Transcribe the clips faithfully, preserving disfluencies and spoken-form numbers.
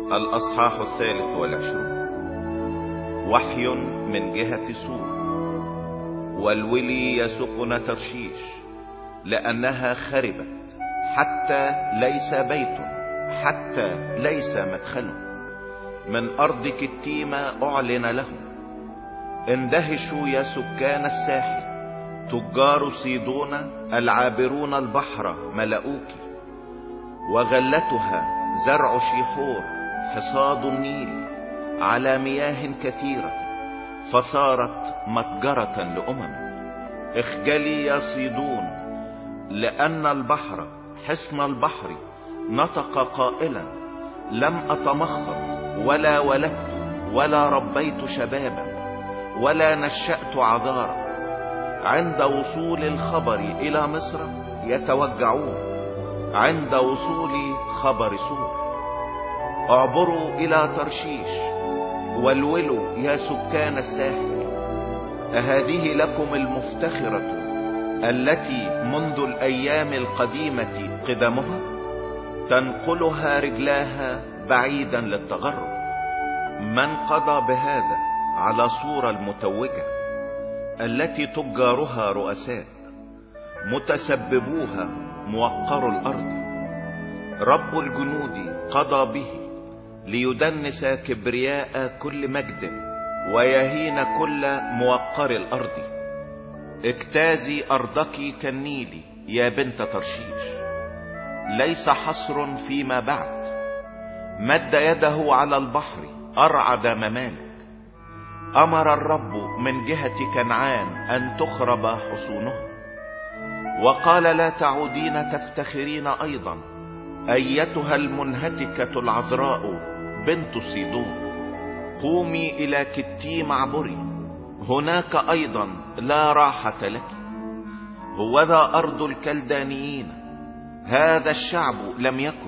الأصحاح الثالث والعشرون. وحي من جهة سور. والولي يسفن ترشيش لأنها خربت، حتى ليس بيت، حتى ليس مدخل. من أرض كتيمة أعلن لهم. اندهشوا يا سكان الساحل، تجار صيدون العابرون البحر ملؤوك. وغلتها زرع شيحور، حصاد النيل على مياه كثيرة، فصارت متجرة لأمم. اخجلي يا صيدون، لأن البحر حصن البحر نطق قائلا: لم أتمخض ولا ولدت ولا ربيت شبابا ولا نشأت عذارا. عند وصول الخبر إلى مصر يتوجعون، عند وصول خبر سور. اعبروا إلى ترشيش والولوا يا سكان الساحل. أهذه لكم المفتخرة التي منذ الأيام القديمة قدمها؟ تنقلها رجلاها بعيدا للتغرب. من قضى بهذا على صورة المتوجة التي تجارها رؤساء، متسببوها موقر الأرض؟ رب الجنود قضى به ليدنس كبرياء كل مجد ويهين كل موقر الأرض. اجتازي أرضك كالنيل يا بنت ترشيش، ليس حصر فيما بعد. مد يده على البحر أرعد ممالك. أمر الرب من جهة كنعان أن تخرب حصونها، وقال: لا تعودين تفتخرين أيضا أيتها المنهتكة العذراء بنت صيدون. قومي إلى كتيم اعبري، هناك أيضا لا راحة لك. هوذا أرض الكلدانيين، هذا الشعب لم يكن،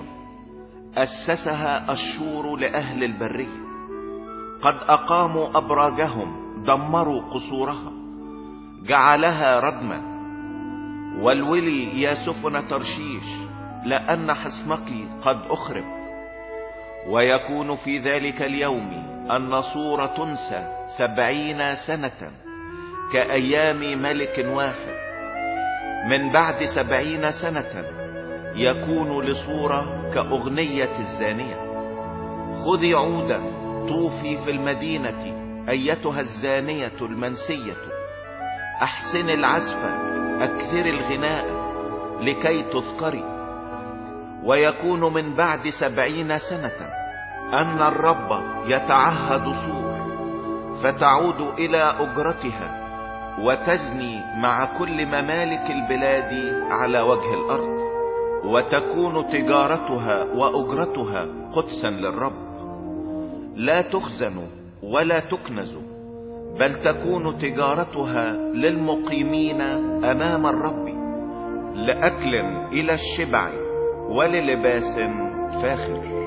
أسسها أشور لأهل البرية. قد أقاموا أبراجهم، دمروا قصورها، جعلها ردما. والولي يا سفن ترشيش، لأن حصنك قد أخرب. ويكون في ذلك اليوم أن صور تنسى سبعين سنة كأيام ملك واحد. من بعد سبعين سنة يكون لصورة كأغنية الزانية. خذي عودا طوفي في المدينة أيتها الزانية المنسية. أحسن العزف، أكثر الغناء لكي تذكري. ويكون من بعد سبعين سنة أن الرب يتعهد صور، فتعود إلى أجرتها وتزني مع كل ممالك البلاد على وجه الأرض، وتكون تجارتها وأجرتها قدسا للرب. لا تخزن ولا تكنز، بل تكون تجارتها للمقيمين أمام الرب، لأكل إلى الشبع وللباس فاخر.